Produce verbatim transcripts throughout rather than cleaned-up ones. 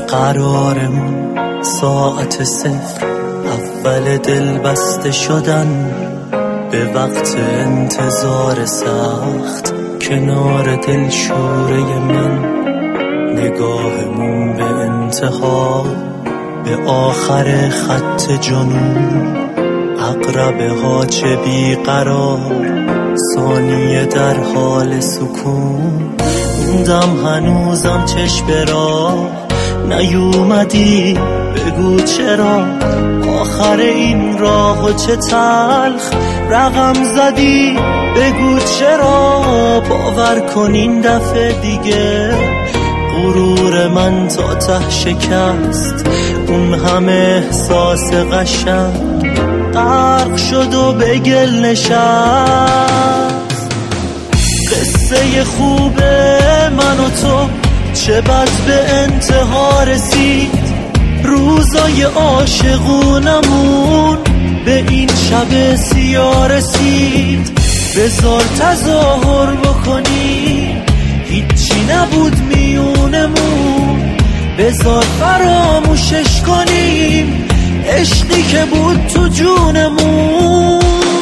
قرارمون ساعت صفر، اول دل بسته شدن به وقت انتظار سخت کنار دل شوره من. نگاهمون به انتها، به آخر خط جنون، عقربه ها چه بیقرار، ثانیه در حال سکون. موندم هنوزم چشم به راه، نیومدی بگو چرا آخر این راه و چه تلخ رقم زدی، بگو چرا. باور کن این دفعه دیگه غرور من تا ته شکست، اون همه احساس قشنگ غرق شد و به گل نشست. قصه خوبه من و تو چه بد به انتها رسید، روزای عاشقونمون به این شب سیاه رسید. بذار تظاهر بکنی هیچی نبود میونمون، بذار فراموشش کنیم عشقی که بود تو جونمون.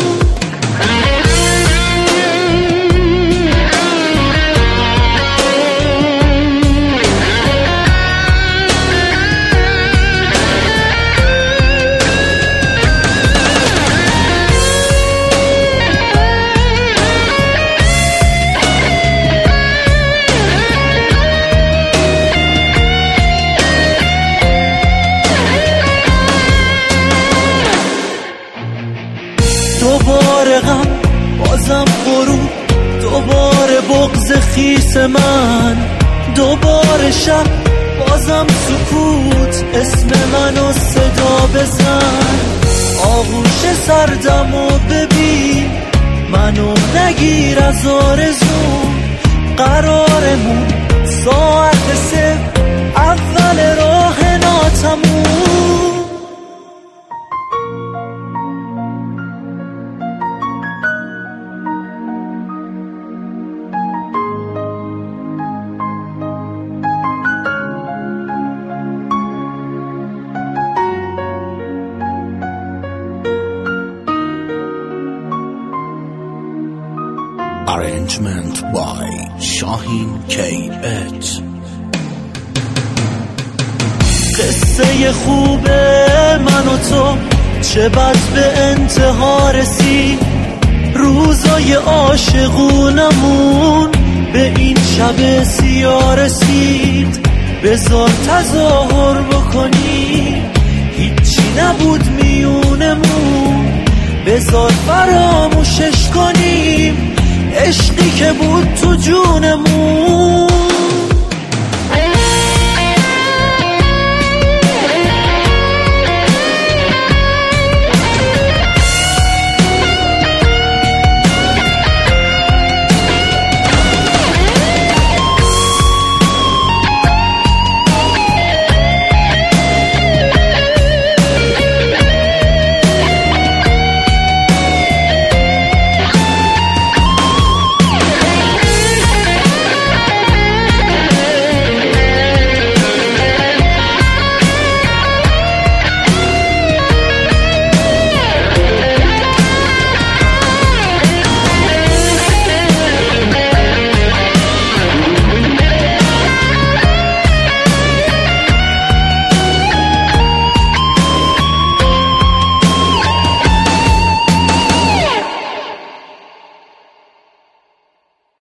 دوباره غم، بازم غروب، دوباره بغض خیس من، دوباره شب، بازم سکوت، اسم منو صدا بزن. آغوش سردم و ببین منو نگیر از آرزوم، قرارمون ساعت سه اول راه ناتموم. Arrangement by Shahin K H. قصه خوبه من و تو چه بد به انتها رسید، روزای عاشقونمون به این شب سیاه رسید. بذار تظاهر بکنی هیچی نبود میونمون، بذار فراموشش کنیم عشقی که بود تو جونمون.